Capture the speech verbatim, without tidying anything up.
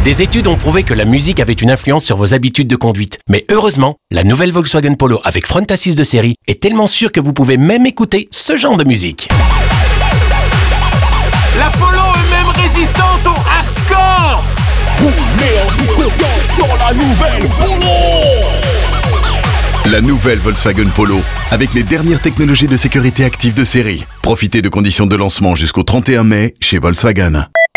Des études ont prouvé que la musique avait une influence sur vos habitudes de conduite. Mais heureusement, la nouvelle Volkswagen Polo avec front assist de série est tellement sûre que vous pouvez même écouter ce genre de musique. La Polo est même résistante au hardcore. Roulez en toute confiance dans la nouvelle Polo. La nouvelle Volkswagen Polo, avec les dernières technologies de sécurité active de série. Profitez de conditions de lancement jusqu'au trente et un mai chez Volkswagen.